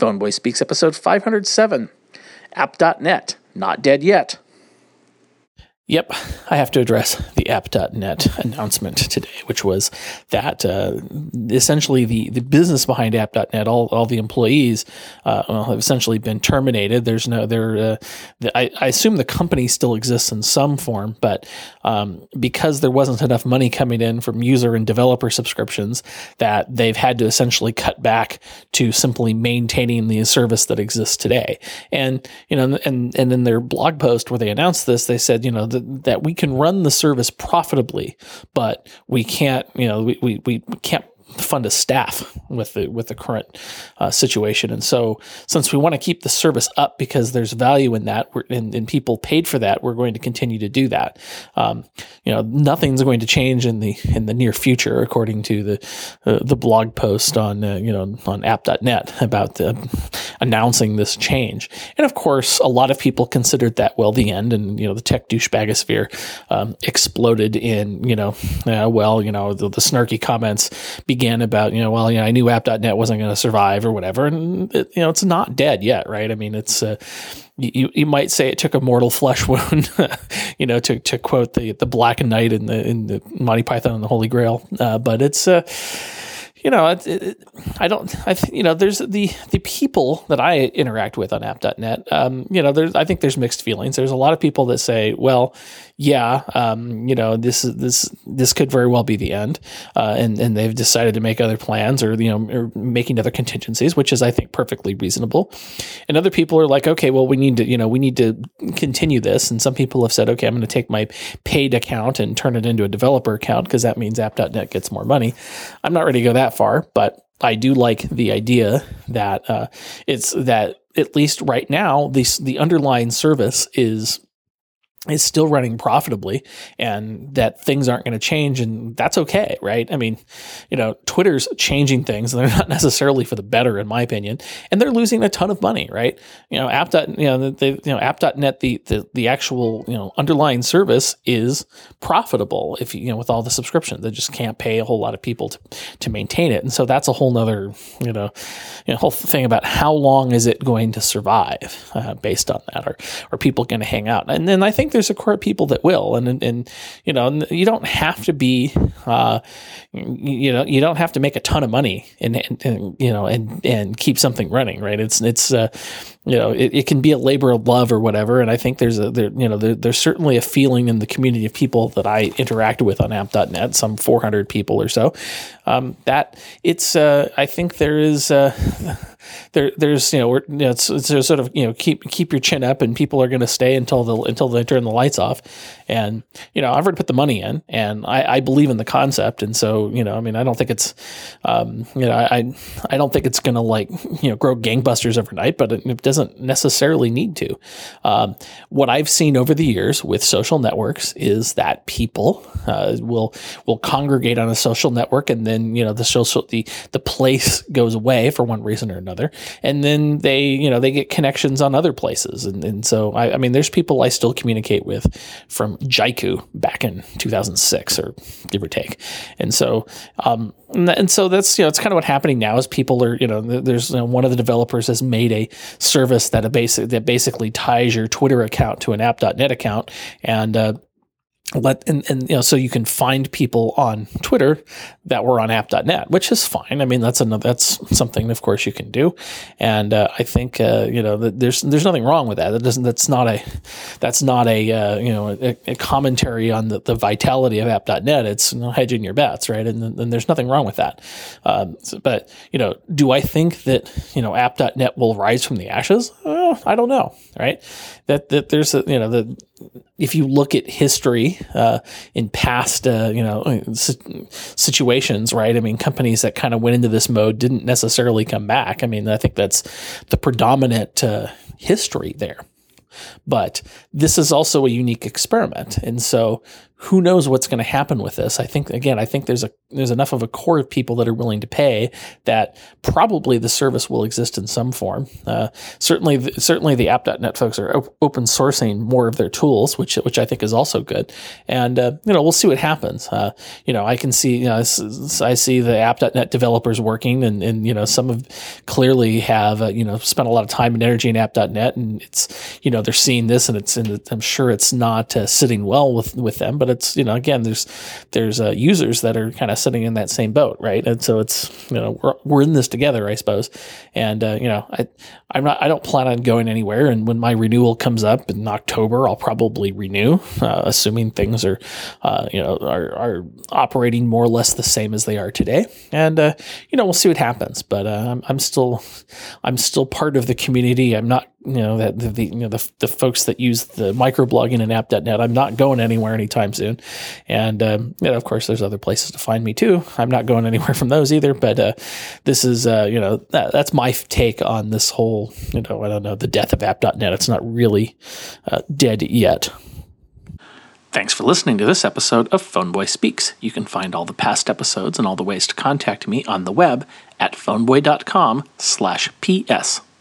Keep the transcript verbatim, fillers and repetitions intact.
Phone Boy Speaks, episode five hundred seven. App dot net, not dead yet. Yep, I have to address the App dot net announcement today, which was that uh, essentially the, the business behind App dot net, all all the employees, uh, well, have essentially been terminated. There's no there. Uh, the, I, I assume the company still exists in some form, but um, because there wasn't enough money coming in from user and developer subscriptions, that they've had to essentially cut back to simply maintaining the service that exists today. And you know, and and in their blog post where they announced this, they said, you know, that that we can run the service profitably, but we can't, you know, we, we, we can't fund a staff with the with the current uh, situation. And so since we want to keep the service up because there's value in that, we're, and, and people paid for that, we're going to continue to do that. Um, you know, nothing's going to change in the in the near future, according to the uh, the blog post on uh, you know on app dot net about the, announcing this change. And of course, a lot of people considered that well the end, and you know the tech douchebagosphere um, exploded in you know uh, well you know the, the snarky comments began about, you know, well, you know, I knew app dot net wasn't going to survive or whatever. And, it, you know, it's not dead yet, right? I mean, it's, uh, you, you might say it took a mortal flesh wound, you know, to, to quote the, the Black Knight in the, in the Monty Python and the Holy Grail. Uh, but it's, uh, you know, it, it, I don't, I th- you know, there's the, the people that I interact with on app dot net, um, you know, there's, I think there's mixed feelings. There's a lot of people that say, well, yeah, um, you know, this is, this, this could very well be the end. Uh, and, and they've decided to make other plans or, you know, or making other contingencies, which is, I think, perfectly reasonable. And other people are like, okay, well, we need to, you know, we need to continue this. And some people have said, okay, I'm going to take my paid account and turn it into a developer account because that means app dot net gets more money. I'm not ready to go that far, but I do like the idea that uh, it's that at least right now, the the underlying service is is still running profitably, and that things aren't going to change, and that's okay, right? I mean, you know, Twitter's changing things, and they're not necessarily for the better, in my opinion, and they're losing a ton of money, right? You know, app. You know, they, you know, app dot net, the, the the actual you know underlying service is profitable if you know with all the subscriptions. They just can't pay a whole lot of people to to maintain it, and so that's a whole nother you know, you know whole thing about how long is it going to survive uh, based on that, or are people going to hang out? And then I think there's a core of people that will, and, and, and, you know, you don't have to be, uh, you know, you don't have to make a ton of money and, and, and you know, and, and keep something running, right? It's, it's, uh, you know, it, it can be a labor of love or whatever. And I think there's a, there, you know, there, there's certainly a feeling in the community of people that I interact with on app dot net, some four hundred people or so, um, that it's, uh, I think there is, uh, there, there's, you know, we're, you know, it's, it's sort of, you know, keep, keep your chin up, and people are going to stay until the, until they turn the lights off. And, you know, I've already put the money in, and I, I believe in the concept. And so, you know, I mean, I don't think it's, um, you know, I, I don't think it's going to like, you know, grow gangbusters overnight, but it, it doesn't necessarily need to. Um, what I've seen over the years with social networks is that people, uh, will, will congregate on a social network, and then, you know, the social, the, the place goes away for one reason or another. And then they, you know, they get connections on other places. And, and so, I, I mean, there's people I still communicate with from Jaiku back in two thousand six, or give or take. And so, um, and, and so that's, you know, it's kind of what happening now is people are, you know, there's you know, one of the developers has made a service that a basic, that basically ties your Twitter account to an app dot net account. And, uh, Let and, and you know so you can find people on Twitter that were on app dot net, which is fine. I mean, that's another that's something, of course, you can do, and uh, I think uh, you know that there's there's nothing wrong with that. That doesn't that's not a that's not a uh, you know a, a commentary on the, the vitality of app dot net. It's you know, hedging your bets, right? And, and there's nothing wrong with that. Um, so, but you know, do I think that you know app dot net will rise from the ashes? Well, I don't know, right? That that there's a you know the if you look at history uh, in past, uh, you know, situations, right? I mean, companies that kind of went into this mode didn't necessarily come back. I mean, I think that's the predominant uh, history there. But this is also a unique experiment. And so who knows what's going to happen with this? I think, again, I think there's a there's enough of a core of people that are willing to pay that probably the service will exist in some form. Uh, certainly, the, certainly the app dot net folks are op- open sourcing more of their tools, which which I think is also good. And uh, you know, we'll see what happens. Uh, you know, I can see, you know, I see the app dot net developers working, and and you know, some of clearly have uh, you know spent a lot of time and energy in app dot net, and it's, you know, they're seeing this, and it's and I'm sure it's not uh, sitting well with with them, but it's, you know, again, there's there's uh, users that are kind of sitting in that same boat, right? And so it's, you know, we're we're in this together, I suppose. And uh, you know, I I'm not I don't plan on going anywhere. And when my renewal comes up in October, I'll probably renew, uh, assuming things are uh, you know are are operating more or less the same as they are today. And uh, you know, we'll see what happens. But uh, I'm I'm still I'm still part of the community. I'm not, you know, that the, the you know the the folks that use the microblogging in app dot net. I'm not going anywhere anytime soon. And um, you know, of course, there's other places to find me too. I'm not going anywhere from those either. But uh, this is uh, you know that, that's my take on this whole, you know, I don't know, the death of app dot net. It's not really uh, dead yet. Thanks for listening to this episode of Phoneboy Speaks. You can find all the past episodes and all the ways to contact me on the web at phoneboy dot com slash P S.